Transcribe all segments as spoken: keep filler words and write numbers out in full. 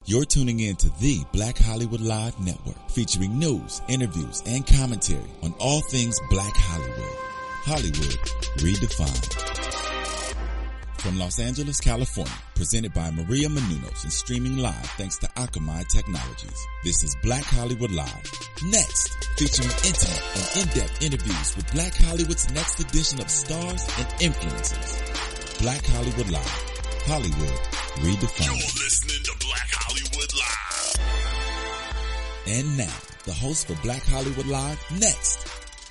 You're tuning in to the Black Hollywood Live Network, featuring news, interviews, and commentary on all things Black Hollywood. Hollywood redefined. From Los Angeles, California, presented by Maria Menounos and streaming live thanks to Akamai Technologies. This is Black Hollywood Live. Next, featuring intimate and in-depth interviews with Black Hollywood's next edition of stars and influencers. Black Hollywood Live. Hollywood redefined. You're listening to Black Hollywood Live. And now, the host for Black Hollywood Live, next.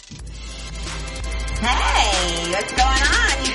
Hey, what's going on, you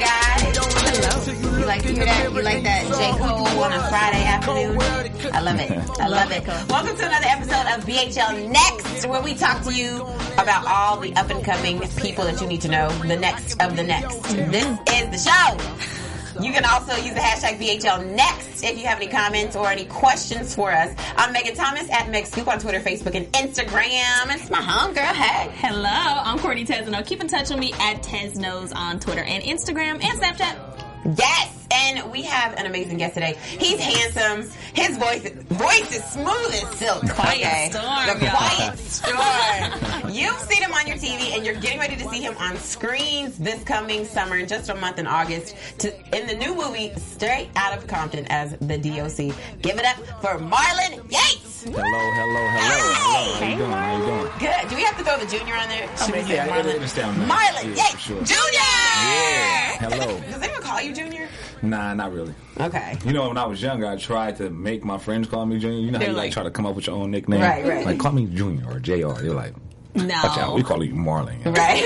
guys? You like to hear that? You like that J. Cole on a Friday afternoon? I love it. I love it. Welcome to another episode of B H L Next, where we talk to you about all the up-and-coming people that you need to know, the next of the next. This is the show. You can also use the hashtag B H L Next if you have any comments or any questions for us. I'm Megan Thomas at Meg Scoop on Twitter, Facebook, and Instagram. It's my home girl. Hey. Hello, I'm Courtney Tesno. Keep in touch with me at Tesnos on Twitter and Instagram and Snapchat. Yes, and we have an amazing guest today. He's handsome. His voice voice is smooth as silk. Quiet okay? storm, The y'all. Quiet Storm. You've seen him on your T V, and you're getting ready to see him on screens this coming summer in just a month in August to, in the new movie Straight Out of Compton as the D O C. Give it up for Marlon Yates. Hello, hello, hello, hello. How you doing? How you doing? Good. Do we have to throw the junior on there? Should we say yeah, Marlon? it- it's down there. Marlon Yeah, Yates for sure. Junior. Yeah. Hello. Does anyone call you Junior? Nah, not really. Okay. You know, when I was younger, I tried to make my friends call me Junior. You know how They're you like, like- try to come up with your own nickname? Right, right. Like, call me Junior or J R. They're like, watch out. We No. call you Marlon. Right.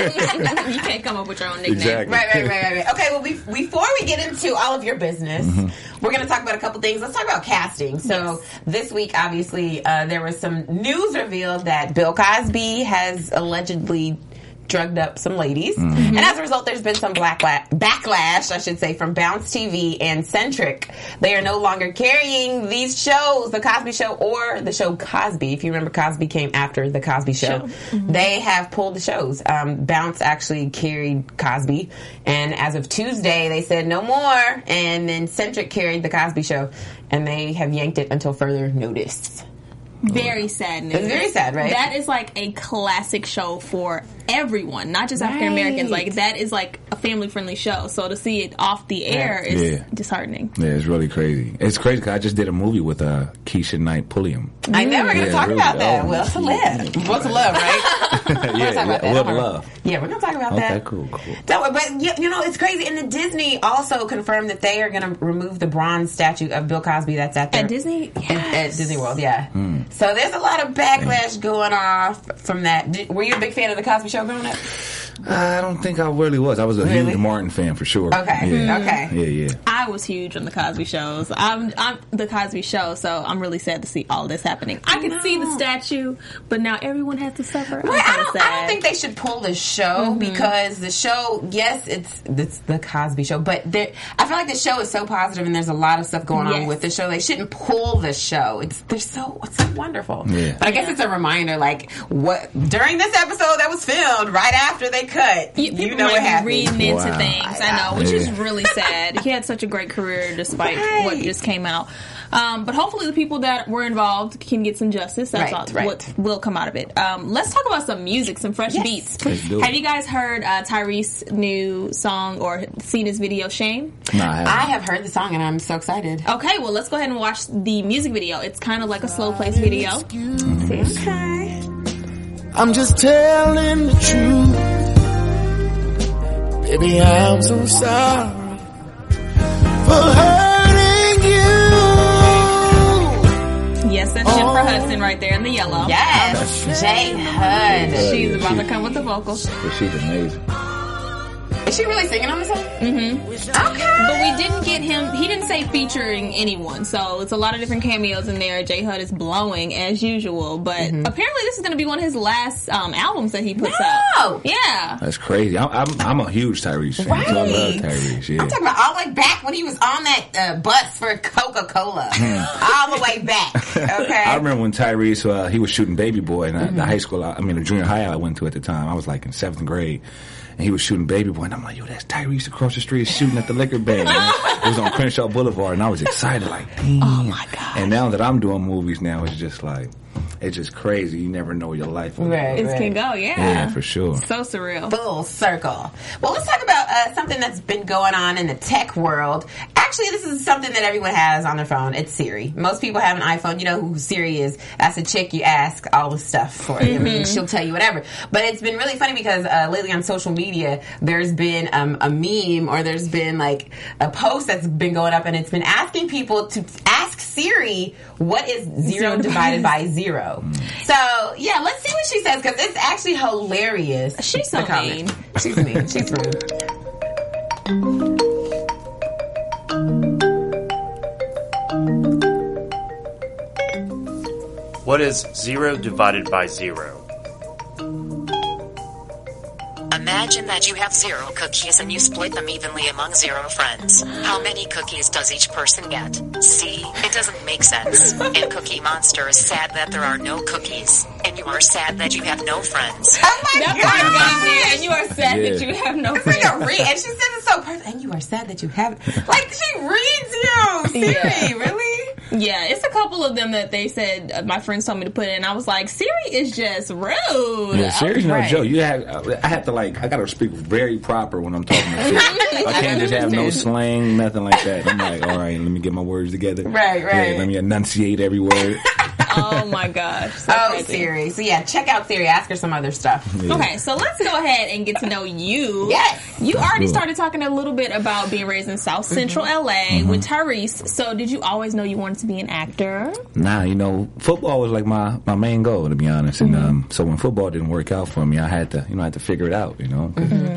You can't come up with your own nickname. Exactly. Right, right, right, right, right. Okay, well, we, before we get into all of your business, Mm-hmm. we're going to talk about a couple things. Let's talk about casting. So, this week, obviously, uh, there was some news revealed that Bill Cosby has allegedly drugged up some ladies. Mm-hmm. And as a result, there's been some black backlash, I should say, from Bounce T V and Centric. They are no longer carrying these shows, The Cosby Show or the show Cosby. If you remember, Cosby came after The Cosby Show. Show. Mm-hmm. They have pulled the shows. Um, Bounce actually carried Cosby, and as of Tuesday, they said no more. And then Centric carried The Cosby Show, and they have yanked it until further notice. Very sad news. It's very sad, right? That is like a classic show for everyone, not just African Americans. Right. Like, that is like a family-friendly show. So to see it off the air is Yeah. disheartening. Yeah, it's really crazy. It's crazy because I just did a movie with uh, Keisha Knight Pulliam. I know we're going to Yeah, talk really. about that. Oh, Will to live. Will to love, right? yeah, talk about yeah. that. Will Don't to worry. love. Yeah, we're going to talk about Okay, that. cool, cool. Don't worry, but you, you know, it's crazy. And then Disney also confirmed that they are going to remove the bronze statue of Bill Cosby that's at their, At Disney? at, Yes. at Disney World, yeah. So there's a lot of backlash going off from that. Did, were you a big fan of the Cosby Show growing up? I don't think I really was. I was a Really? huge Martin fan for sure. Okay, Yeah. okay. Yeah, yeah. I was huge on the Cosby shows. I'm, I'm the Cosby Show, so I'm really sad to see all this happening. I can see the statue, but now everyone has to suffer. I'm Well, I kinda don't, sad. I don't think they should pull the show because the show, yes, it's it's the Cosby Show, but there, I feel like the show is so positive and there's a lot of stuff going on Yes. with the show. They shouldn't pull the show. It's they're so it's so wonderful. Yeah. But I guess it's a reminder, like what during this episode that was filmed right after they cut. You, You, people know might what be happened. reading into Wow. things, I know, which is Yeah. really sad. He had such a great career despite Right. what just came out. Um, but hopefully the people that were involved can get some justice. That's Right, all, right. what will come out of it. Um, let's talk about some music, some fresh Yes. beats. Let's do it. Have you guys heard uh, Tyrese's new song or seen his video, Shame? Nah, I haven't. I have heard the song and I'm so excited. Okay, well, let's go ahead and watch the music video. It's kind of like a slow place video. Okay. I'm just telling the truth. Baby, I'm so sorry for hurting you. Yes, that's Jennifer Hudson right there in the yellow. Yes, Jay Hud. She's about to come with the vocals. But she's amazing. Is she really singing on the song? Mm-hmm. Okay. But we didn't get him, he didn't say featuring anyone, so it's a lot of different cameos in there. J Hud is blowing as usual, but apparently this is going to be one of his last um, albums that he puts No! out. Yeah. That's crazy. I'm, I'm, I'm a huge Tyrese fan. Right. So I love Tyrese. Yeah. I'm talking about all the way back when he was on that uh, bus for Coca-Cola. all the way back. Okay. I remember when Tyrese, uh, he was shooting Baby Boy in uh, the high school, I I mean the junior high I went to at the time. I was like in seventh grade. and he was shooting Baby Boy, and I'm like, yo, that's Tyrese across the street shooting at the liquor ban. It was on Crenshaw Boulevard, and I was excited, like, damn. Oh my god! And now that I'm doing movies now, it's just like, it's just crazy. You never know your life. Right, It right. can go, yeah. Yeah, for sure. So surreal. Full circle. Well, let's talk about uh, something that's been going on in the tech world. Actually, this is something that everyone has on their phone. It's Siri. Most people have an iPhone. You know who Siri is. That's a chick you ask all the stuff for. Mm-hmm. I mean, she'll tell you whatever. But it's been really funny because uh, lately on social media, there's been um, a meme or there's been like a post that's been going up, and it's been asking people to ask Siri what is zero, zero divided by zero. So, yeah, let's see what she says, because it's actually hilarious. She's so mean. She's mean. She's rude. What is zero divided by zero? Imagine that you have zero cookies and you split them evenly among zero friends. How many cookies does each person get? See, it doesn't make sense. And Cookie Monster is sad that there are no cookies. And you are sad that you have no friends. Oh my That God! part got me, and you are sad Yeah. that you have no Read, friends. read, and she said it so perfect. And you are sad that you have. Like, she reads you. Siri, Yeah. really? Yeah, it's a couple of them that they said uh, my friends told me to put in. I was like, Siri is just rude. Yeah, Siri's no Right. joke. You have, I have to like, I gotta speak very proper when I'm talking to Siri. I can't just have no slang, nothing like that. I'm like, all right, let me get my words together. Right, right. Yeah, let me enunciate every word. Oh my gosh. So Oh, crazy. Siri. So, yeah, check out Siri. Ask her some other stuff. Yeah. Okay, so let's go ahead and get to know you. Yes. You already Cool. started talking a little bit about being raised in South Central L A with Tyrese. So did you always know you wanted to be an actor? Nah, you know, football was like my, my main goal, to be honest. And um, so when football didn't work out for me, I had to, you know, I had to figure it out, you know.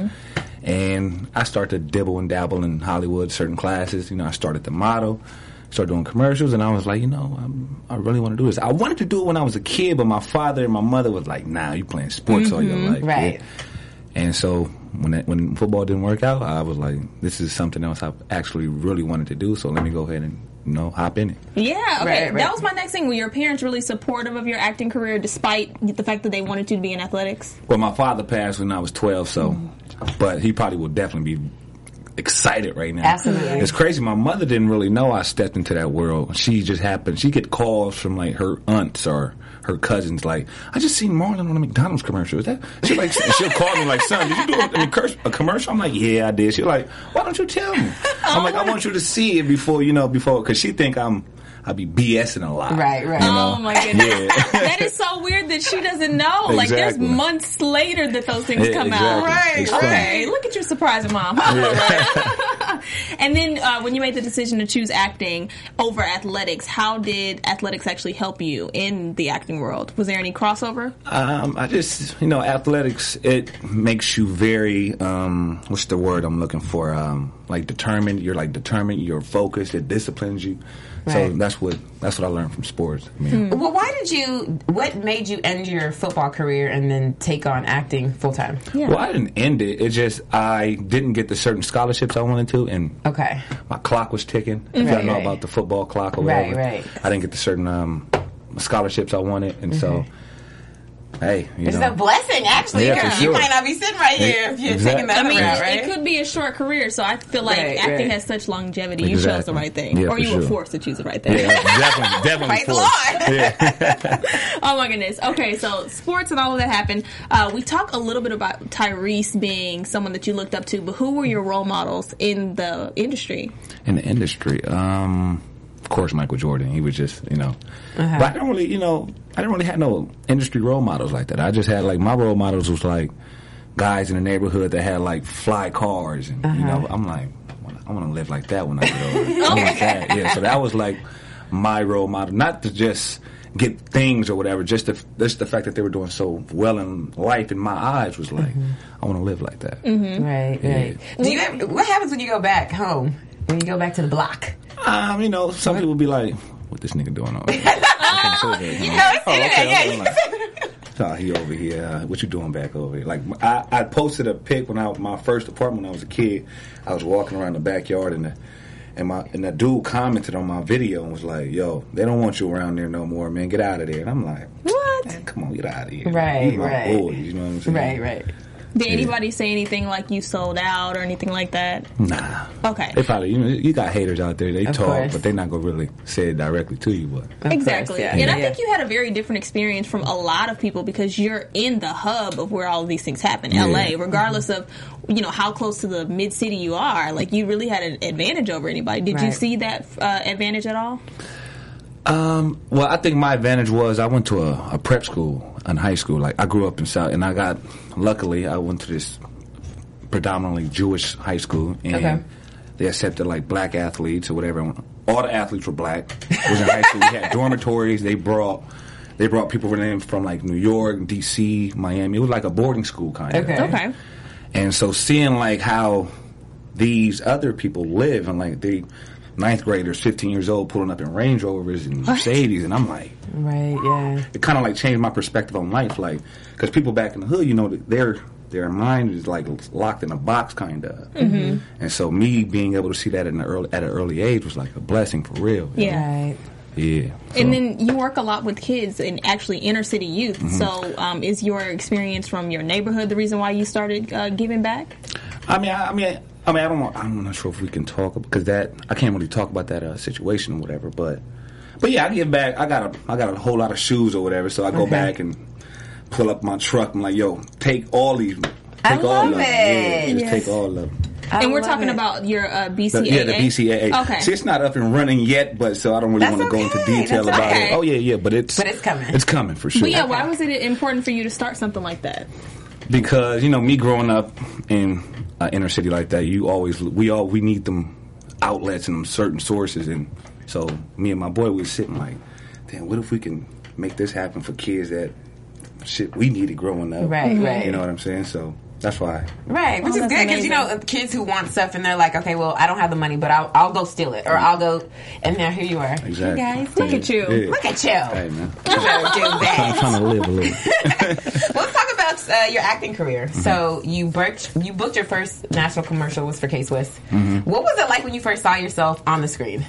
And I started to dibble and dabble in Hollywood, certain classes. You know, I started to model, started doing commercials, and I was like, you know, I'm, I really want to do this. I wanted to do it when I was a kid, but my father and my mother was like, nah, you playing sports all your life. Right. kid. And so when it, when football didn't work out, I was like, this is something else I actually really wanted to do, so let me go ahead and, you know, hop in it. Yeah, okay. Right, right. That was my next thing. Were your parents really supportive of your acting career despite the fact that they wanted you to be in athletics? Well, my father passed when I was twelve, so, but he probably will definitely be excited right now. Absolutely. It's crazy. My mother didn't really know I stepped into that world. She just happened. She get calls from like her aunts or her cousins, like, I just seen Marlon on a McDonald's commercial. Is that? She like, she'll call me like, son, did you do a, I mean, cur- a commercial? I'm like, yeah, I did. She's like, why don't you tell me? I'm like, I want you to see it before, you know, before, because she think I'm, I be BSing a lot. Right, right. You know? Oh my goodness. Yeah. That is so weird that she doesn't know. Like there's Exactly. months later that those things Yeah, come out. exactly. It's funny. Okay, look at you surprising mom. And then uh, when you made the decision to choose acting over athletics, how did athletics actually help you in the acting world? Was there any crossover? Um, I just, you know, athletics, it makes you very, um, what's the word I'm looking for? Um, like determined. You're like determined. You're focused. It disciplines you. So Right. that's what that's what I learned from sports. I mean, Well, why did you, what made you end your football career and then take on acting full time? Yeah. well, I didn't end it. It just I didn't get the certain scholarships I wanted to, and Okay. my clock was ticking. If y'all Right, know right. about the football clock or Right, whatever, right. I didn't get the certain um, scholarships I wanted, and so hey, you It's know, a blessing, actually. Yeah, because for You sure. might not be sitting right here if you're Exactly. taking that I mean, route, it- right? it could be a short career, so I feel like Right, acting right. has such longevity. You chose Exactly. the right thing, Yeah, or for you were sure. forced to choose the right thing. yeah, definitely, definitely. Praise the forced. Lord. Yeah. Oh my goodness. Okay, so sports and all of that happened. Uh, we talk a little bit about Tyrese being someone that you looked up to, but who were your role models in the industry? In the industry, um, of course, Michael Jordan. He was just, you know, Uh-huh. but I don't really, you know, I didn't really have no industry role models like that. I just had like my role models was like guys in the neighborhood that had like fly cars, and you know, I'm like, I want to live like that when I get older. I want that. Yeah, so that was like my role model, not to just get things or whatever, just the just the fact that they were doing so well in life in my eyes was like, I want to live like that. Right, right. Do you ever, what happens when you go back home? When you go back to the block? Um, you know, some people be like, "What this nigga doing over here?" oh, okay, You know, it's internet, yeah. I'm like, oh, he over here. Uh, what you doing back over here? Like, I, I posted a pic when I my first apartment when I was a kid. I was walking around the backyard and the and my and the dude commented on my video and was like, "Yo, they don't want you around there no more, man. Get out of there." And I'm like, What? Man, come on, get out of here. Right, These my right. boys, you know what I'm saying? Right, right. Did Yeah. anybody say anything like you sold out or anything like that? Nah. Okay. They probably, you know, you got haters out there. They Of talk, course. but they're not gonna really say it directly to you. But Exactly. yeah. And I Yeah. think you had a very different experience from a lot of people because you're in the hub of where all of these things happen, Yeah. L A, regardless of, you know, how close to the mid-city you are. Like, you really had an advantage over anybody. Did you Right. see that uh, advantage at all? Um, well, I think my advantage was I went to a, a prep school in high school. Like, I grew up in South, and I got, luckily, I went to this predominantly Jewish high school, and Okay. they accepted, like, black athletes or whatever. All the athletes were black. It was in high school. We had dormitories. They brought, they brought people from, from like, New York, D C, Miami. It was like a boarding school, kind of. Okay. Okay. And so seeing, like, how these other people live, and, like, they... ninth graders, fifteen years old, pulling up in Range Rovers and Mercedes, and I'm like, Right, yeah. it kind of like changed my perspective on life, like, because people back in the hood, you know, their their mind is like locked in a box, kind of, mm-hmm. and so me being able to see that in the early, at an early age was like a blessing for real. you Yeah. know? Right. yeah. So, And then you work a lot with kids and actually inner city youth. Mm-hmm. So um, is your experience from your neighborhood the reason why you started uh, giving back? I mean, I, I mean, I mean, I don't want, I'm not sure if we can talk because that I can't really talk about that uh, situation or whatever, but. But yeah, I give back. I got a, I got a whole lot of shoes or whatever, so I go Okay. back and pull up my truck. I'm like, yo, take all these, take I all love of them. it. Yeah, just Yes. take all of them. I and we're love talking it. about your uh, B C A A. The- yeah, the B C A A. Okay. See, it's not up and running yet, but so I don't really That's want to go into okay. detail That's about okay. it. Oh yeah, yeah, but it's But it's coming. It's coming for sure. But yeah, why was it important for you to start something like that? Because you know, me growing up in uh, inner city like that, you always we all we need them outlets and them certain sources, and so me and my boy we was sitting like, damn, what if we can make this happen for kids that shit we needed growing up? Right, right. You know what I'm saying? So that's why. Right, which Oh, is that's good because you know amazing. kids who want stuff and they're like, okay, well, I don't have the money, but I'll, I'll go steal it or I'll go, and now here you are. Exactly. Hey guys, Look at you. Yeah. look at you. Hey man, You better do I'm that. trying to live a little. Well, let's talk about uh, your acting career. Mm-hmm. So you booked you booked your first national commercial was for K-Swiss. Mm-hmm. What was it like when you first saw yourself on the screen?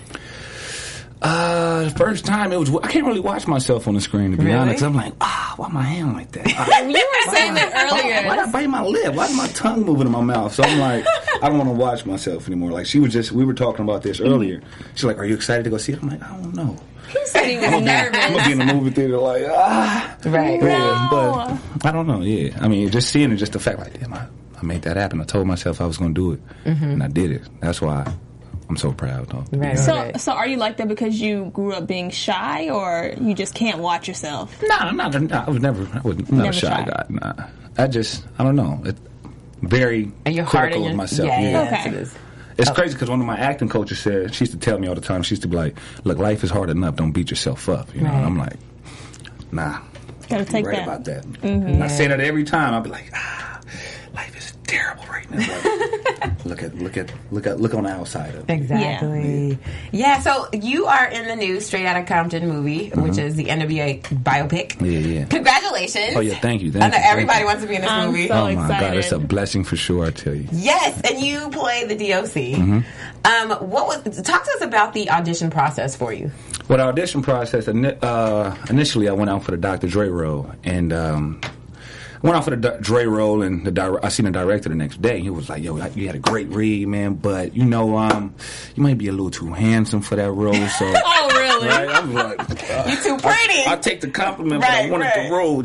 Uh, the first time it was, I can't really watch myself on the screen to be Really? honest. I'm like, ah, why my hand like that? Ah, You were saying that earlier. why did I bite my lip? Why is my tongue moving in my mouth? So I'm like, I don't want to watch myself anymore. Like she was just, we were talking about this earlier. She's like, are you excited to go see it? I'm like, I don't know. He said he was I'm gonna nervous. be in the movie theater like, ah. Right. Yeah, No. but I don't know. Yeah, I mean, just seeing it, just the fact, like, damn, I, I made that happen. I told myself I was going to do it, Mm-hmm. and I did it. That's why I'm so proud. Though. Right. So, right. so are you like that because you grew up being shy, or you just can't watch yourself? Nah, I'm not. I was never. I was not Never a shy shy. guy. Nah, I just. I don't know. It, very And you're hard critical on of your- myself. Yeah, Yeah, yeah, Okay. yes, it is. It's crazy because one of my acting coaches said she used to tell me all the time. She used to be like, "Look, life is hard enough. Don't beat yourself up." You know. Right. And I'm like, nah. Gotta take You're right that. about that. And I say that every time. I'll be like, ah, life is terrible right now. But look at look at look at look on the outside of it. Exactly. Yeah. So you are in the new Straight Outta Compton movie, which is the N W A biopic. Yeah, yeah. Congratulations. Oh yeah, thank you. Thank I know you, thank everybody you. wants to be in this I'm movie. so Oh my excited. god, it's a blessing for sure. I tell you. Yes, and you play the D O C. Mm-hmm. Um, what was? Talk to us about the audition process for you. Well, the audition process, ini- uh, initially I went out for the Doctor Dre role, and um, I went out for the D- Dre role, and the di- I seen the director the next day. He was like, yo, you had a great read, man, but, you know, um, you might be a little too handsome for that role, so... Oh, really? Right? I was like... Uh, You too pretty. I, I take the compliment, but I Right, wanted right. the role,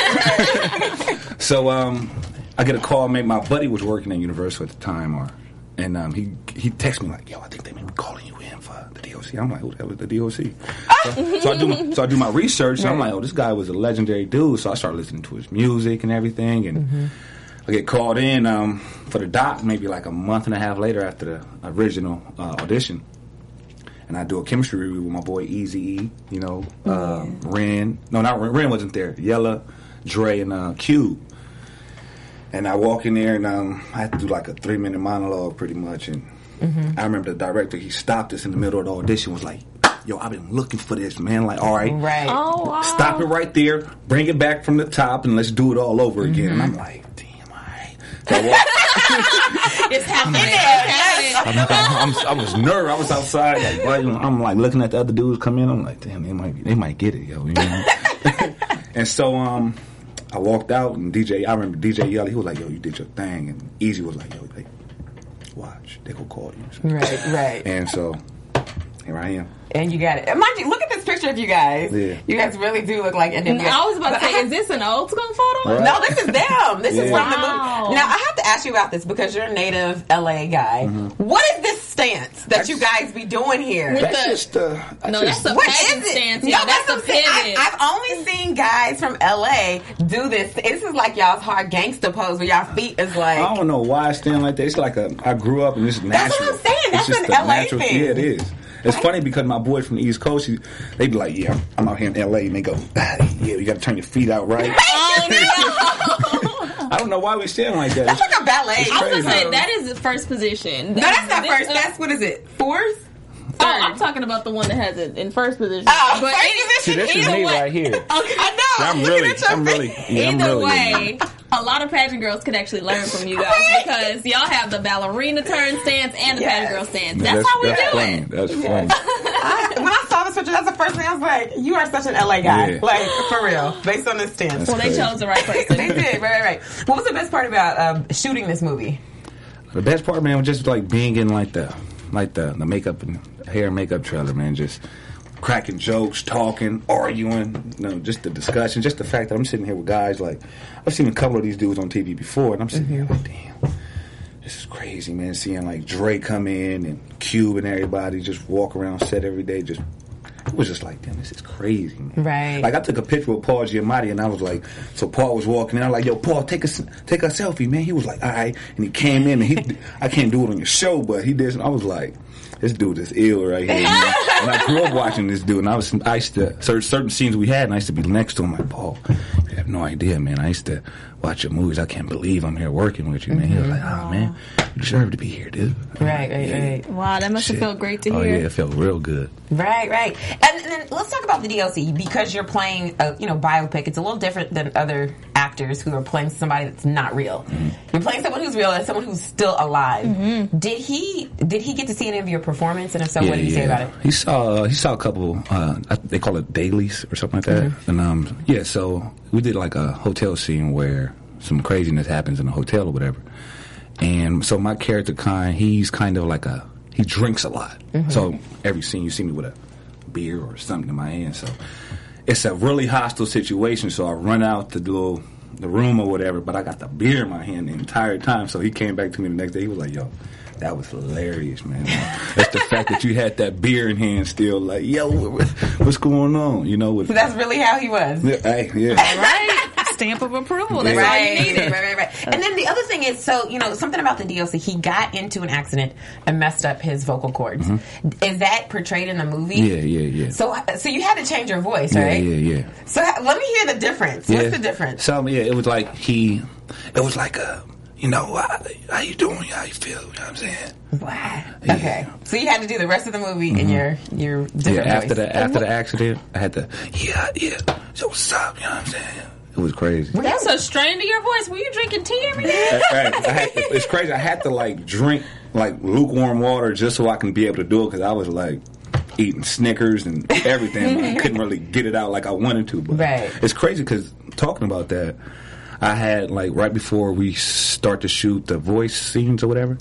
champ. So, um, I get a call, maybe my buddy was working at Universal at the time, or... And um, he he texted me like, yo, I think they may be calling you in for the D O C. I'm like, who the hell is the D O C? so, so I do my, so I do my research, and I'm like, oh, this guy was a legendary dude. So I start listening to his music and everything, and Mm-hmm. I get called in um, for the doc maybe like a month and a half later after the original uh, audition. And I do a chemistry review with my boy Eazy-E, you know, uh, Ren. No, not Ren. Ren wasn't there. Yella, Dre, and uh, Cube. And I walk in there, and um, I had to do like a three-minute monologue pretty much. And I remember the director, he stopped us in the middle of the audition, was like, yo, I've been looking for this, man. Like, all right, Right. Oh, wow. stop it right there, bring it back from the top, and let's do it all over again. And I'm like, damn, all right. So I walked, It's happening. Yes. It's happening. I'm, I'm, I was nervous. I was outside. Like, why- I'm like looking at the other dudes come in. I'm like, damn, they might, they might get it, yo. You know? And so, um, I walked out, and D J, I remember D J Yelly, he was like, yo, you did your thing. And Easy was like, yo, like, watch, they gonna call you. Right, right. And so, here I am. And you got it. And mind you, look at this picture of you guys. Yeah. You guys really do look like N W A. I was about to say, is this an old school photo? Right. No, this is them. This Yeah. is from the Wow. movie. Now, I have to ask you about this because you're a native L A guy. Mm-hmm. What is this stance that you guys be doing here? With That's the- just, uh, that's No, just, that's a What pageant is it? stance. No, Yeah, that's what a I'm saying. pivot. I, I've only seen guys from L A do this. This is like y'all's hard gangster pose where y'all feet is like. I don't know why I stand like that. It's like a, I grew up and it's natural. That's what I'm saying. It's That's just an a L A natural, thing. Yeah, it is. It's funny because my boys from the East Coast, he, they be like, yeah, I'm out here in L A, and they go, ah, yeah, you got to turn your feet out right. Oh, no. I don't know why we stand like that. That's like a ballet. It's I was crazy. gonna say that is the first position. No, that's not This- first. That's what is it? Fourth? Oh, I'm talking about the one that has it in first position. Oh, but first any- position. See, this is either me way- right here. Okay, I know. I'm Looking really, at your I'm really, face. yeah, I'm Either really. way, a lot of pageant girls could actually learn from you guys because y'all have the ballerina turn stance and the Yes. pageant girl stance. Yeah, That's, how we that's do funny. it. That's funny. I, when I saw this picture, that's the first thing I was like, you are such an L A guy. Yeah. Like, for real. Based on this stance. That's Well, they crazy. chose the right They person. did. Right, right, right. What was the best part about um, shooting this movie? The best part, man, was just like being in like the, like the, the makeup and hair and makeup trailer, man. Just cracking jokes, talking, arguing, you know, just the discussion, just the fact that I'm sitting here with guys like I've seen a couple of these dudes on T V before, and I'm sitting here like, damn, this is crazy, man. Seeing like Dre come in and Cube and everybody just walk around set every day, just it was just like, damn, this is crazy, man. Right. Like I took a picture with Paul Giamatti, and I was like, so Paul was walking in, I'm like, yo, Paul, take a take a selfie, man. He was like, all right, and he came in, and he, I can't do it on your show, but he did. I was like, this dude is ill right here. Man. And I grew up watching this dude, and I was, I used to certain, certain scenes we had, and I used to be next to him like, Paul, you have no idea, man. I used to watch your movies. I can't believe I'm here working with you, man. He was like, oh man, you deserve to be here, dude. Right, right, Yeah. right. Wow, that must have Shit. felt great to Oh hear. yeah, it felt real good. Right, right. And, and then let's talk about the D L C because you're playing a you know biopic. It's a little different than other actors who are playing somebody that's not real. Mm-hmm. You're playing someone who's real and someone who's still alive. Did he did he get to see any of your performance? And if so, what did he say about it? He saw uh, he saw a couple. Uh, I- they call it dailies or something like that. Mm-hmm. And um, yeah, so we did like a hotel scene where some craziness happens in a hotel or whatever. And so my character, kind, he's kind of like a he drinks a lot. Mm-hmm. So every scene you see me with a beer or something in my hand. So it's a really hostile situation. So I run out the little the room or whatever, but I got the beer in my hand the entire time. So he came back to me the next day. He was like, "Yo, that was hilarious, man. That's the fact that you had that beer in hand still. Like, yo, what's going on? You know, with So that's really how he was. yeah, hey, yeah. Right? Stamp of approval. That's Yeah. all you needed. right, right, right. And then the other thing is, so you know, something about the D L C. He got into an accident and messed up his vocal cords. Is that portrayed in the movie? Mm-hmm. Yeah, yeah, yeah. So, so you had to change your voice, Yeah, right? yeah, yeah. So ha- let me hear the difference. What's the difference? So yeah, it was like he, it was like a, you know, how, how you doing? How you feel? You know what I'm saying? Wow. Yeah. Okay. So you had to do the rest of the movie in your your different Yeah, after voice. the after the accident, I had to, yeah, yeah. So what's up? You know what I'm saying? It was crazy. That's a strain to your voice. Were you drinking tea every day? Hey, I had to, it's crazy. I had to like drink like lukewarm water just so I can be able to do it because I was like eating Snickers and everything. But I couldn't really get it out like I wanted to. But Right. it's crazy because talking about that, I had like right before we start to shoot the voice scenes or whatever.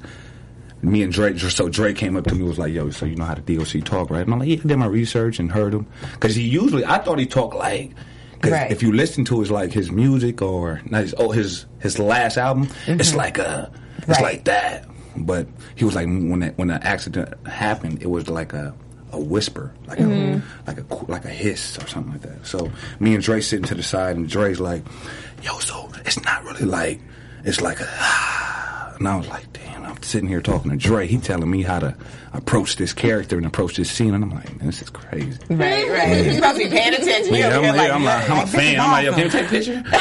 Me and Drake, so Drake came up to me and was like, yo, so you know how the D O C talk, right? And I'm like, yeah, I did my research and heard him. Because he usually, I thought he talked like, because Right. if you listen to his like his music or not his oh his his last album, it's like a it's Right. like that. But he was like when that, when the accident happened, it was like a a whisper, like a like a like a hiss or something like that. So me and Dre sitting to the side, and Dre's like, yo, so it's not really like it's like a. And I was like, damn, I'm sitting here talking to Dre. He telling me how to approach this character and approach this scene. And I'm like, man, this is crazy. Right, right. You're supposed to be paying attention. Yeah, You're I'm, like, yeah, I'm, like, I'm a this fan. is I'm like, yo, can you awesome. take a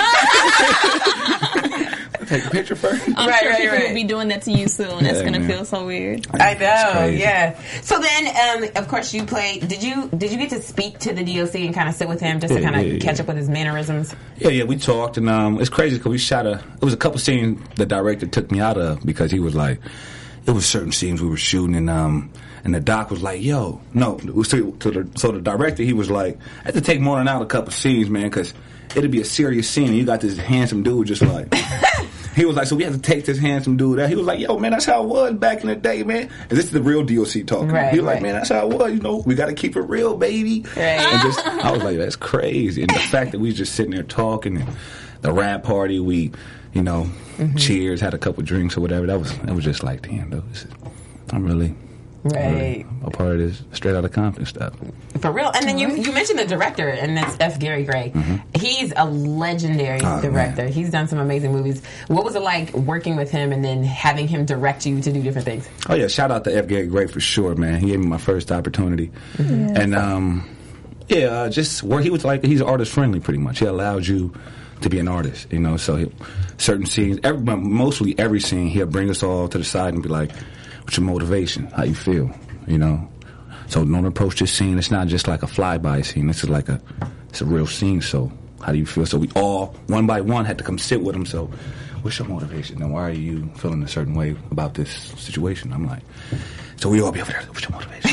picture? Take a picture first. I'm Right, sure right, people right. will be doing that to you soon. That's Yeah, gonna man. feel so weird. I It's know, crazy. yeah. So then, um, of course, you played. Did you did you get to speak to the D O C and kind of sit with him just to Yeah, kind of yeah, catch yeah. up with his mannerisms? Yeah, yeah, we talked, and um, it's crazy because we shot a. It was a couple scenes the director took me out of because he was like, it was certain scenes we were shooting, and um, and the doc was like, "Yo, no." So, to the, so the director, he was like, "I had to take more than out a couple scenes, man, because it'd be a serious scene, and you got this handsome dude just like." He was like, so we had to take this handsome dude out. He was like, yo, man, that's how it was back in the day, man. And this is the real D O C talking. Right, he was right. like, man, that's how it was. You know, we got to keep it real, baby. Right. And just, I was like, that's crazy. And the fact that we was just sitting there talking, and the rap party, we, you know, mm-hmm. cheers, had a couple drinks or whatever. That was, that was just like, damn, though, this is, I'm really, right. really a part of this straight out of Compton stuff. For real. And then you, you mentioned the director, and that's F. Gary Gray. Mm-hmm. He's a legendary oh, director. Man. He's done some amazing movies. What was it like working with him and then having him direct you to do different things? Oh, yeah. Shout out to F. Gary Gray for sure, man. He gave me my first opportunity. Mm-hmm. And, um, yeah, uh, just where he was like, he's artist friendly pretty much. He allowed you to be an artist, you know. So he, certain scenes, every, mostly every scene, he'll bring us all to the side and be like, what's your motivation? How you feel? You know? So don't approach this scene. It's not just like a flyby scene. This is like a, it's a real scene. So how do you feel? So we all, one by one, had to come sit with him. So what's your motivation? And why are you feeling a certain way about this situation? I'm like, so we all be over there. What's your motivation?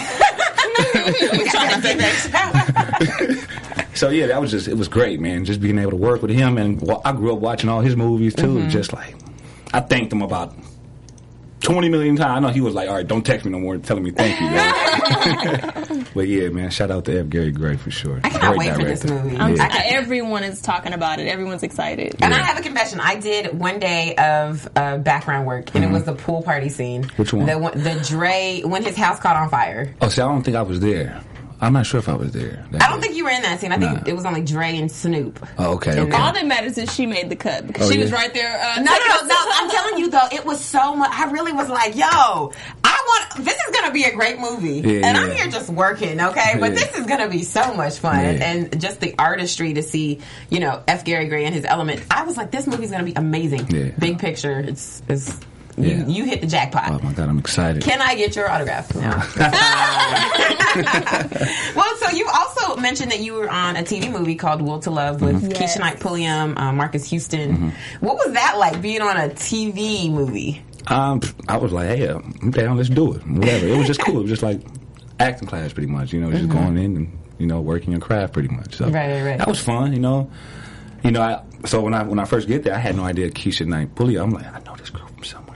So yeah, that was just, it was great, man. Just being able to work with him. And I grew up watching all his movies too. Mm-hmm. Just like, I thanked him about twenty million times. I know he was like, all right, don't text me no more telling me thank you, man. But yeah, man, shout out to F. Gary Gray for sure. I cannot wait for this movie. Um, yeah. Everyone is talking about it. Everyone's excited. And yeah. I have a confession. I did one day of uh, background work, and mm-hmm. it was the pool party scene. Which one? The, the Dre, when his house caught on fire. Oh, see, I don't think I was there. I'm not sure if I was there. I don't day. think you were in that scene. I think nah. it was only Dre and Snoop. Oh, okay. okay. All that matters is she made the cut because oh, she yeah? was right there. Uh, no, no, no, no. I'm telling you though, it was so much. I really was like, yo, I want. This is gonna be a great movie, yeah, and yeah. I'm here just working, okay? But yeah. this is gonna be so much fun, yeah. and just the artistry to see, you know, F. Gary Gray and his element. I was like, this movie's gonna be amazing. Yeah. Big picture. It's it's. Yeah. You, you hit the jackpot. Oh my God, I'm excited. Can I get your autograph now? Well, so you also mentioned that you were on a T V movie called Will to Love with mm-hmm. yes. Keisha Knight Pulliam, uh, Marcus Houston. Mm-hmm. What was that like, being on a T V movie? Um, I was like, hey, I'm down, let's do it. Whatever. It was just cool. It was just like acting class pretty much, you know, just mm-hmm. going in and, you know, working your craft pretty much. So right, right, right. That was fun, you know. You know, I, so when I when I first get there, I had no idea Keisha Knight Pulliam. I'm like, I know this girl from somewhere.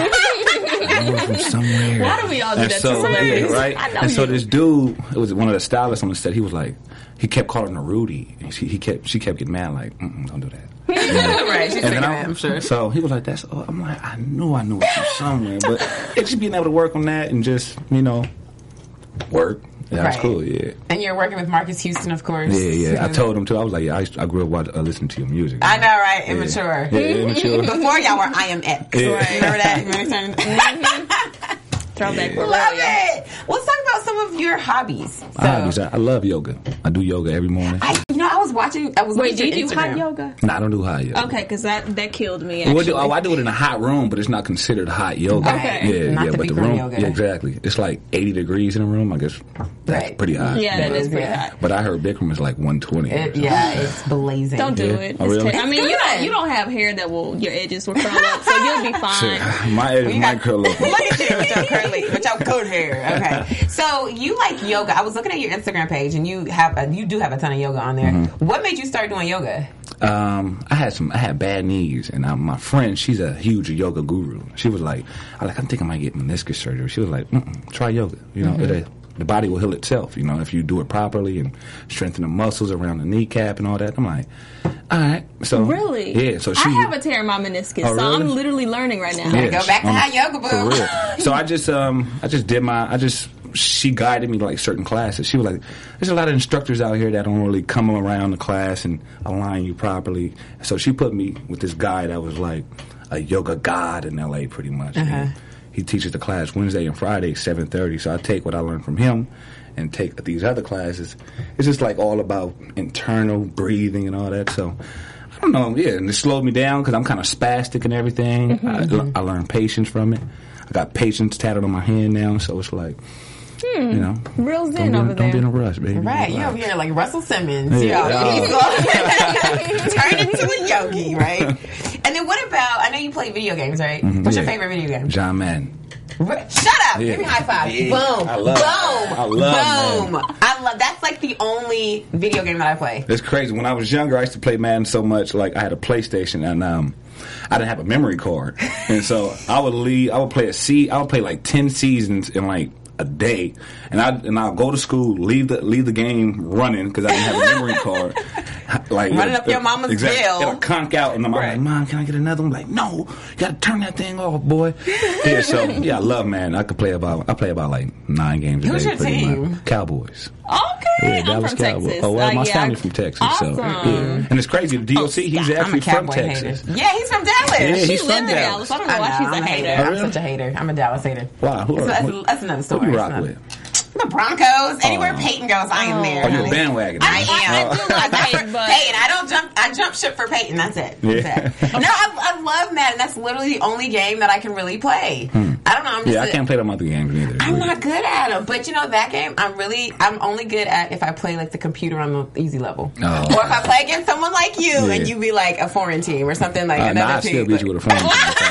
I know her from somewhere. Why do we all do and that so, to celebrities? Yeah, right? I know and you. so this dude, it was one of the stylists on the set. He was like, he kept calling her Rudy. And she, he kept, she kept getting mad, like, mm-mm, don't do that. You know? Right, she's thinking that, I, I'm sure. So he was like, that's, oh, I'm like, I knew I knew it from somewhere. But yeah, just being able to work on that and just, you know, work. Yeah, that's right. cool, yeah. And you're working with Marcus Houston, of course. Yeah, yeah. I told him, too. I was like, yeah, I, I grew up watching, uh, listening to your music. I know, right? Yeah. Immature. Yeah, immature. Before y'all were I Am X. Yeah. Right. Remember that? Mm-hmm. Throwback. Love it. Let's talk about some of your hobbies. So, hobbies. I, I love yoga. I do yoga every morning. I, you know, I was watching. I was Wait, do you do Instagram. hot yoga? No, I don't do hot yoga. Okay, because that, that killed me, Well, actually. do, oh, I do it in a hot room, but it's not considered hot yoga. Okay. Yeah, Not yeah, the but the Bikram room, yoga. yeah, exactly. It's like eighty degrees in the room. I guess that's Right. pretty hot. Yeah, that is pretty hot. But I heard Bikram is like one twenty. It, yeah, it's blazing. Don't do Yeah. it. Oh, It's really? ter- I mean, you don't, you don't have hair that will, your edges will curl up, so you'll be fine. Shit, my edges You might got- curl up. Look at you with your curly, with your good hair. Okay, so you like yoga. I was looking at your Instagram page, and you have a, you do have a ton of yoga on there. Mm-hmm. What made you start doing yoga? Um, I had some. I had bad knees, and um, my friend, she's a huge yoga guru. She was like, "I like, I think I might get meniscus surgery." She was like, Mm-mm, "Try yoga. You know, mm-hmm. it, the body will heal itself. You know, if you do it properly and strengthen the muscles around the kneecap and all that." I'm like, "All right." So Really? yeah. So she, I have a tear in my meniscus, Oh, so I'm really? literally learning right now. Yeah, Go back to um, hot yoga, boo. For real. So I just, um, I just did my, I just. She guided me to like certain classes. She was like, "There's a lot of instructors out here that don't really come around the class and align you properly." So she put me with this guy that was like a yoga god in L A, pretty much. Uh-huh. And he teaches the class Wednesday and Friday, seven thirty. So I take what I learned from him and take these other classes. It's just like all about internal breathing and all that. So I don't know, yeah, and it slowed me down because I'm kind of spastic and everything. Mm-hmm. I, I learned patience from it. I got patience tatted on my hand now, so it's like. Hmm. You know, Real zen don't over be, there. Don't be in a rush, baby. Right, you over here like Russell Simmons. Yeah. You know, turn into a yogi, right? And then what about? I I know you play video games, right? Mm-hmm, What's yeah. your favorite video game? John Madden. Shut up! Yeah. Give me a high five. Yeah. Boom. I love Boom. I love Boom. Madden. I love. That's like the only video game that I play. It's crazy. When I was younger, I used to play Madden so much. Like I had a PlayStation, and um, I didn't have a memory card, and so I would leave. I would play a se- I would play like ten seasons in like a day, and I and I'll go to school, leave the leave the game running because I didn't have a memory card. Like Running it, up your it, mama's exactly, bill. It'll conk out, and I'm Right. like, "Mom, can I get another one?" I'm like, no, you got to turn that thing off, boy. Yeah, so yeah, I love Madden. I could play about I play about like nine games a Who's day. your pretty team? much. Cowboys. Okay, Yeah, I'm Dallas from Cowboys. Texas. Oh well, Uh, my yeah. family's from Texas, Awesome. so yeah. And it's crazy. The D O C, he's I'm actually a from Cowboy Texas. hater. Yeah, he's from Dallas. Yeah, She he's lived from in Dallas. Dallas. I don't know I why know, she's I'm a hater. I'm Oh, really? such a hater. I'm a Dallas hater. Wow, who So are, that's, who, that's another story. who you It's rock not- with? The Broncos. Anywhere Oh. Peyton goes, I am there. Oh, you a honey. bandwagon? I huh? am. Oh. I do like Peyton, but Peyton. I don't jump. I jump ship for Peyton. That's it. That's Yeah. it. No, I, I love Madden. That's literally the only game that I can really play. I don't know. I'm just Yeah, I a- can't play them other games either. I'm really. not good at them, but you know that game. I'm really. I'm only good at if I play like the computer on the easy level, Oh. or if I play against someone like you Yeah. and you be like a foreign team or something like Uh, another nah, I team. still beat you with a phone.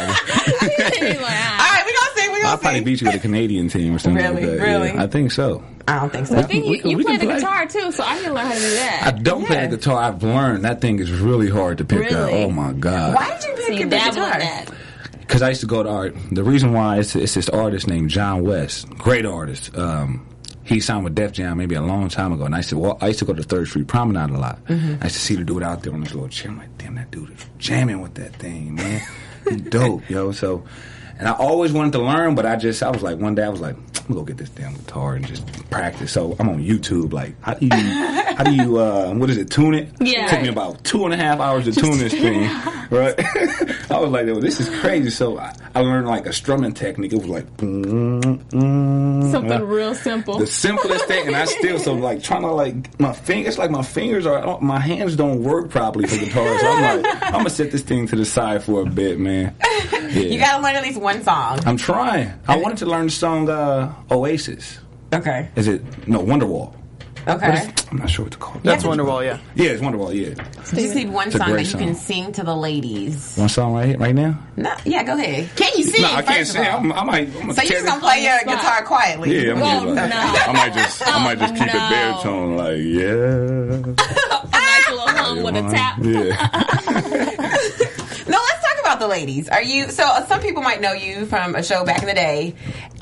He's like, All ah. right, we gonna see. We I'll gonna probably see. beat you with a Canadian team or something Really? like that. Really? Yeah, I think so. I don't think so. I think you, We can- you we play can the play. guitar too, so I can learn how to do that. I don't play Yeah. the guitar. I've learned that thing is really hard to pick up. Really? Oh my god! Why did you pick See, up the dabble in guitar? that. Because I used to go to art. The reason why is it's this artist named John West, great artist. Um, he signed with Def Jam maybe a long time ago, and I used to walk, I used to go to Third Street Promenade a lot. Mm-hmm. I used to see the dude out there on his little chair. I'm like, damn, that dude is jamming with that thing, man. He's dope, yo. So, and I always wanted to learn, but I just I was like, one day I was like, I'm gonna go get this damn guitar and just practice. So I'm on YouTube, like, how do you, how do you, uh, what is it, tune it? Yeah. It took me about two and a half hours to tune this thing, right? I was like, well, this is crazy. So I, I learned like a strumming technique. It was like mm, mm, Something uh, real simple. the simplest thing, and I still so like trying to like my fingers, like my fingers are, my hands don't work properly for guitar. So I'm like, I'm gonna set this thing to the side for a bit, man. Yeah. You gotta learn at least one song. I'm trying. I wanted to learn the song uh, Oasis. Okay. Is it no Wonderwall? What Okay. is- I'm not sure what to call it. That's Wonderwall, yeah. Yeah, it's Wonderwall. Yeah, You just need one It's a song that great you song. can sing to the ladies. one song right here, right now. No, yeah, go ahead. Can you sing? No, I can't first of sing. all? I'm, I might. I'm So you just gonna play your spot. guitar quietly? Yeah, I'm Oh, gonna like, no. I might just, I might just keep no. it baritone, like yeah. A nice little hum with a tap. Yeah. No, let's talk about the ladies. Are you? So uh, some people might know you from a show back in the day,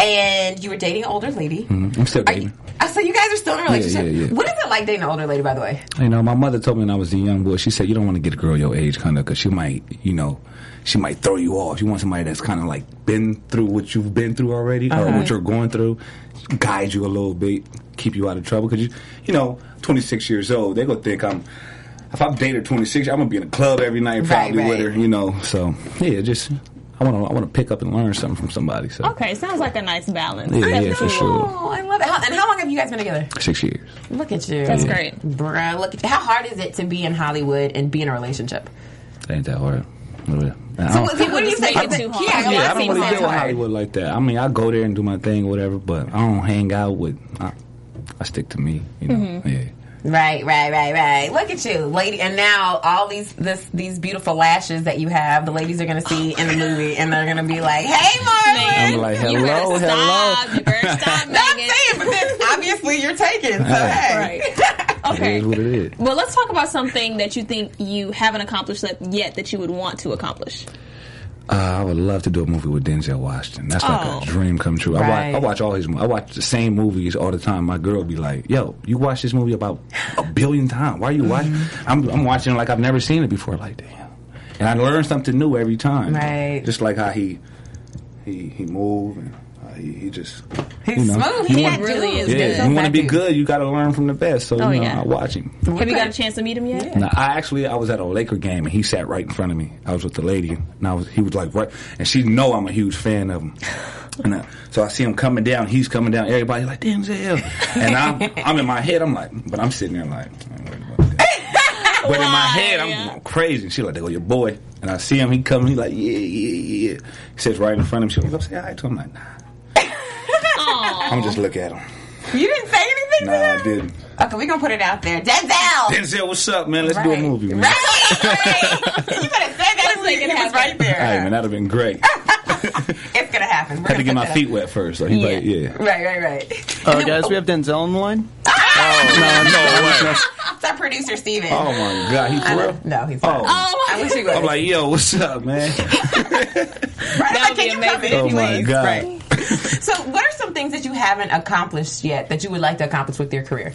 and you were dating an older lady. I'm still Are you, dating. uh, so you guys are still in a relationship. yeah, yeah. What is it like dating an older lady? By the way, You know, my mother told me when I was a young boy, she said, you don't want to get a girl your age, kind of, because she might, you know, she might throw you off. You want somebody that's kind of like been through what you've been through already, or what you're going through, guide you a little bit, keep you out of trouble. Because, you, you know, twenty-six years old, they're going to think I'm, if I'm dating twenty-six, I'm going to be in a club every night probably Right, with right. her, you know. So, yeah, just, I want to I want to pick up and learn something from somebody. So, Okay, sounds like a nice balance. yeah, yeah, for sure. Oh, I love it. How, and how long have you guys been together? Six years. Look at you. That's great. Bruh, look at how hard is it to be in Hollywood and be in a relationship? It ain't that hard. I So don't- what, what do you say? Make it too hard. Yeah, a lot Yeah, I of don't people really say it's deal with hard. Hollywood like that. I mean, I go there and do my thing or whatever, but I don't hang out with. I, I stick to me, you know. Mm-hmm. Yeah. Right, right, right, right. Look at you, lady. And now all these this these beautiful lashes that you have, the ladies are going to see in the movie, and they're going to be like, "Hey, Marlon." I'm like, You better hello, stop. hello. You better stop, No, I'm Megan. saying, but then obviously you're taken. So hey, Right. Okay. It is what it is. Well, let's talk about something that you think you haven't accomplished yet that you would want to accomplish. Uh, I would love to do a movie with Denzel Washington. That's like Oh. a dream come true. I Right. watch, I watch all his. mo- I watch the same movies all the time. My girl be like, "Yo, you watch this movie about a billion times. Why are you watching?" Mm-hmm. I'm, I'm watching it like I've never seen it before. Like, damn. And I learn something new every time. Right. Just like how he he he move and how he, he just he's you know, smooth. you He want- really is. yeah, good. you want to be Dude. good, you got to learn from the best. So Oh, you know, yeah. I watch him. Have you got a chance to meet him yet? Now, I actually I was at a Laker game and he sat right in front of me. I was with the lady and I was he was like right and she know I'm a huge fan of him. And uh, so I see him coming down. He's coming down. Everybody like Denzel, and I'm I'm in my head. I'm like, but I'm sitting there like. I ain't worried about that. But in my Why? head, I'm going crazy. And she like, there go your boy. And I see him. He coming. He like, yeah, yeah, yeah. He sits right in front of him. She goes up, say hi to him. I'm like, nah. Aw. I'm just look at him. You didn't say anything Nah, to I him? didn't. Okay, we're going to put it out there. Denzel! Denzel, what's up, man? Let's do a Right. movie, man. Right, right. You better say that in make it he happen. was right there. Hey, man, that'd have been great. It's gonna happen. We're Had to gonna get my put that feet wet first. So he Yeah. like, yeah. up. Right, right, right. Oh, guys, we have Denzel on the line. It's our producer, Steven. Oh my God, he I for know. real? No, he's Oh. not. Oh my I wish he would. I'm like, yo, what's up, man? Right, That like, would can be you come amazing in Oh my anyways? God. Right. So, what are some things that you haven't accomplished yet that you would like to accomplish with your career?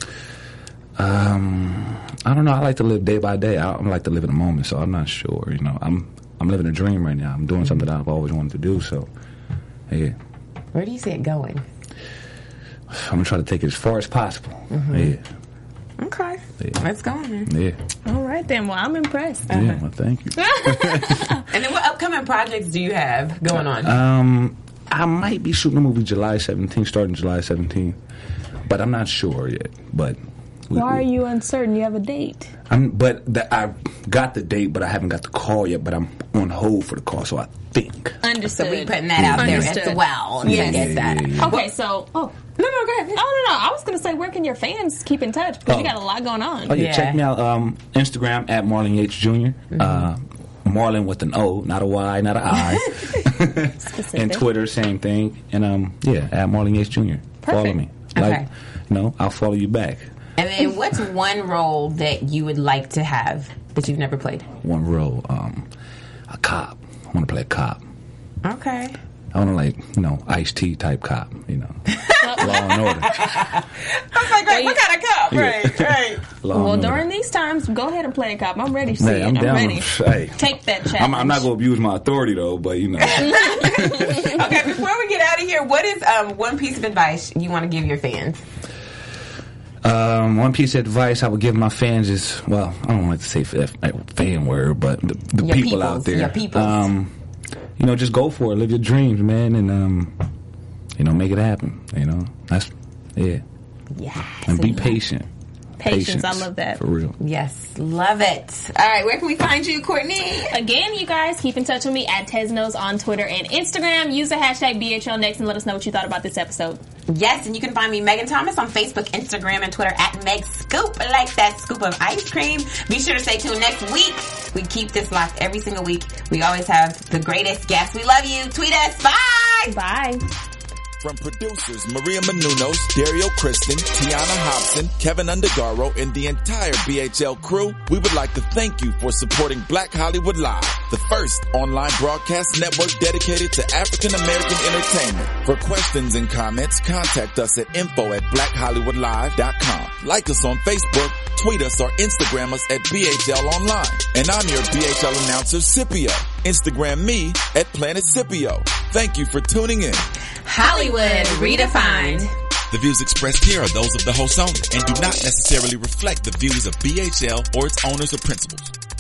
Um, I don't know. I like to live day by day. I, I like to live in the moment, so I'm not sure. You know, I'm I'm living a dream right now. I'm doing something that I've always wanted to do. So, yeah, Where do you see it going? I'm gonna try to take it as far as possible. Yeah, Okay. Yeah. Let's go, man. yeah, All right then. Well, I'm impressed. yeah. Well, thank you. And then what upcoming projects do you have going on? Um, I might be shooting a movie July seventeenth, starting July seventeenth, but I'm not sure yet. But we- Why are we- you uncertain? You have a date. I'm, but the, I got the date, but I haven't got the call yet. But I'm on hold for the call, so I think. Understood. So we putting that out there Understood. as well. Yes. To get that. Yeah, yeah, yeah. Okay, so oh No, no, go ahead. oh no no, I was gonna say where can your fans keep in touch because you Oh. got a lot going on. Oh yeah, Yeah. check me out. Um, Instagram at Marlon Yates Junior Uh, Marlon with an O, not a Y, not an I. Specific. And Twitter, same thing. And um, yeah, at Marlon Yates Junior Follow Perfect. me. Like, Okay. you know, I'll follow you back. And then what's one role that you would like to have that you've never played? One role, um, a cop. I want to play a cop. Okay. I want to like, you know, Ice-T type cop. You know, Law and Order. I was like, right, what kind of cop? Right, right. Law Well, and Order. during these times, go ahead and play a cop. I'm ready to see Hey, it. I'm I'm down. ready. Hey, Take that challenge. I'm, I'm not gonna abuse my authority though, but you know. Okay, before we get out of here, what is um, one piece of advice you want to give your fans? Um, one piece of advice I would give my fans is, well, I don't like to say f- fan word, but the, the Your people out peoples, there. your peoples. Um, you know, just go for it. Live your dreams, man, and um, you know, make it happen. You know, that's yeah. Yes. And be patient. Patience, I love that. For real. Yes, love it. All right, where can we find you, Courtney? Again, you guys, keep in touch with me at Tesnos on Twitter and Instagram. Use the hashtag B H L Next and let us know what you thought about this episode. Yes, and you can find me, Megan Thomas, on Facebook, Instagram, and Twitter at Meg Scoop. Like that scoop of ice cream. Be sure to stay tuned next week. We keep this locked every single week. We always have the greatest guests. We love you. Tweet us. Bye. Bye. From producers Maria Menounos, Dario Kristen, Tiana Hobson, Kevin Undergaro, and the entire B H L crew, we would like to thank you for supporting Black Hollywood Live, the first online broadcast network dedicated to African American entertainment. For questions and comments, contact us at info at black hollywood live dot com. Like us on Facebook, tweet us, or Instagram us at B H L Online. And I'm your B H L announcer, Scipio. Instagram me at Planet Scipio. Thank you for tuning in. Hollywood redefined. The views expressed here are those of the host only and do not necessarily reflect the views of B H L or its owners or principals.